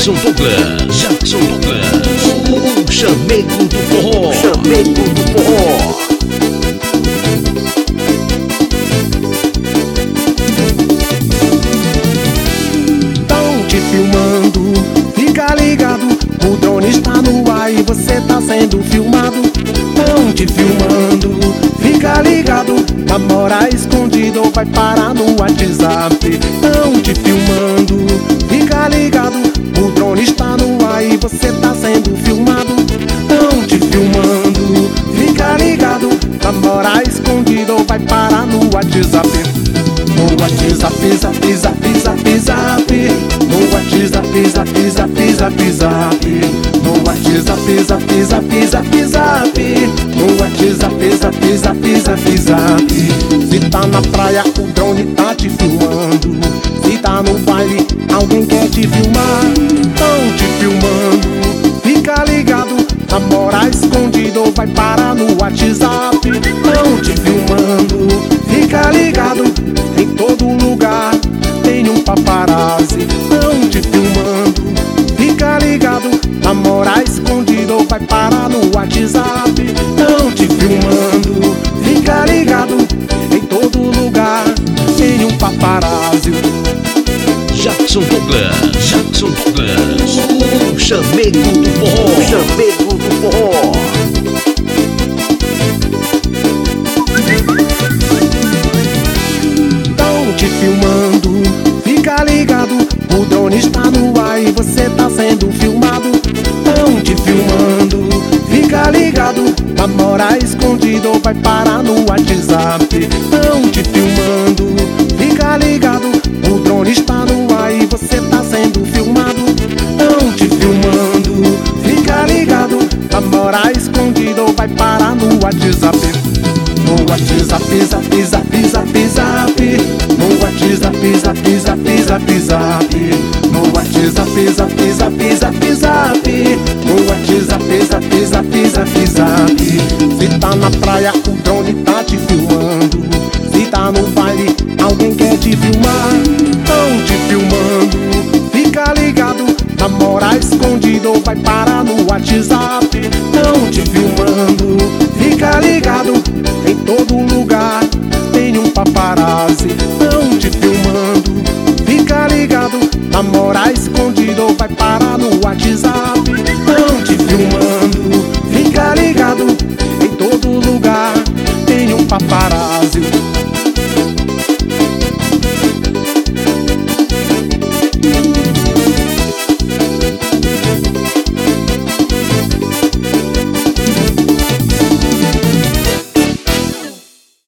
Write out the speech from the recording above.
Jackson Douglas, o chamego do forró, Tão te filmando, fica ligado, o drone está no ar e você tá sendo filmado. Tão te filmando, fica ligado, namora escondido ou vai parar no WhatsApp. Tão te filmando, fica ligado, o drone está no ar e você tá sendo filmado. Tão te filmando, fica ligado, namora escondido ou vai parar no WhatsApp. No WhatsApp, zap, zap, zap, zap. No WhatsApp, zap, zap, zap, zap. No WhatsApp, zap, zap, zap, zap. No WhatsApp, zap, zap, zap, zap. Se tá na praia, o drone tá te filmando. Se tá no baile, alguém quer te filmar. Tão te filmando, fica ligado, namora escondido ou vai parar no WhatsApp. Tão te filmando, fica ligado, em todo lugar tem um paparazzi. Tão te filmando, fica ligado, namora escondido ou vai parar no WhatsApp. Tão te filmando, fica ligado, em todo lugar tem um paparazzi. Jackson Douglas, o chamego do forró, Tão te filmando, fica ligado, o drone está no ar e você tá sendo filmado. Tão te filmando, fica ligado, namora escondido ou vai parar no WhatsApp. Tão te filmando, fica ligado, o drone está no ar e você tá sendo filmado. Tão te filmando, fica ligado, namora escondido ou vai parar no WhatsApp. No WhatsApp, zap, zap, zap, zap. No WhatsApp, zap, zap, zap, zap. No WhatsApp, zap, zap, zap, zap. No WhatsApp, zap, zap, zap, zap. Se tá na praia, o drone tá te filmando. Se tá no baile, alguém quer te filmar. Tão te filmando, fica ligado, namora escondido ou vai parar no WhatsApp. Tão te filmando, fica ligado, em todo lugar tem um paparazzi. Tão te filmando, fica ligado, namora escondido ou vai parar no WhatsApp. Tão te filmando, fica ligado, em todo lugar tem um paparazzi.